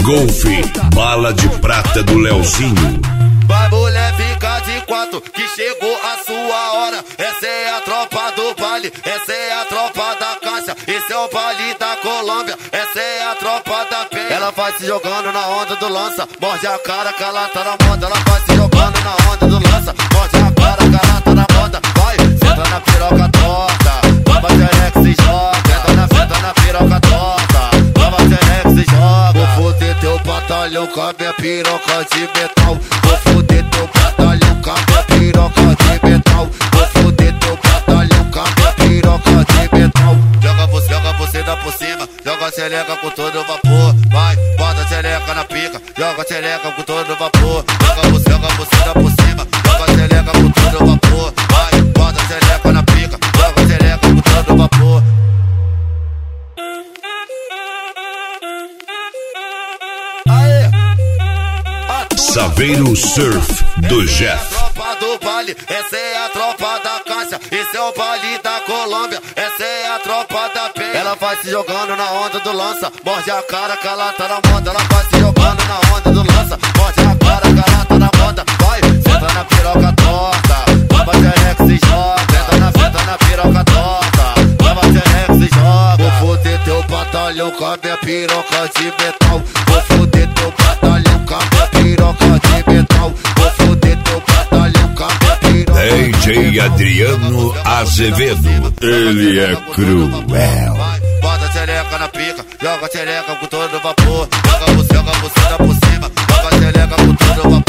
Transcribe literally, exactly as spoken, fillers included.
Golf, bala de prata do Leozinho. Vai mulher, fica de quatro, que chegou a sua hora. Essa é a tropa do baile, essa é a tropa da caixa. Esse é o baile da Colômbia, essa é a tropa da penha. Ela vai se jogando na onda do lança, morde a cara que ela tá na moda. Ela vai se jogando na onda do lança, morde a cara que ela tá na moda. Vai, senta na piroca torta, baba xereca se joga. Senta na, senta na piroca torta, baba xereca se joga. Vou foder teu batalhão com a minha piroca de metal. Vou foder teu batalhão com a minha piroca de metal. Vou foder teu batalhão com a minha piroca de metal. Joga você, joga você dá por cima, joga a xereca com todo vapor. Vai, bota a xereca na pica, joga a xereca com todo vapor. Joga você, joga você dá por cima, joga a xereca com todo vapor. Vai, bota a xereca na pica, joga a xereca com todo vapor. Saveiro Surf do Jeff. Tropa do baile, essa é a tropa da caixa. Esse é o baile da Colômbia, essa é a tropa da penha. Ela vai se jogando na onda do lança, morde a cara que ela tá na moda. Ela vai se jogando na onda do lança, morde a cara que ela tá na moda. Vai, senta na piroca torta, baba xereca se joga. Senta na, senta na piroca torta, baba xereca se joga. Vou foder teu batalhão com a minha piroca de metal. Vou foder teu batalhão com a minha piroca de metal. Vou foder teu batalhão com a minha piroca. D J Adriano Azevedo, ele é cruel. Vai, bota a xereca na pica, joga a xereca com todo vapor. Joga você, joga você dá por cima, joga a xereca com todo vapor.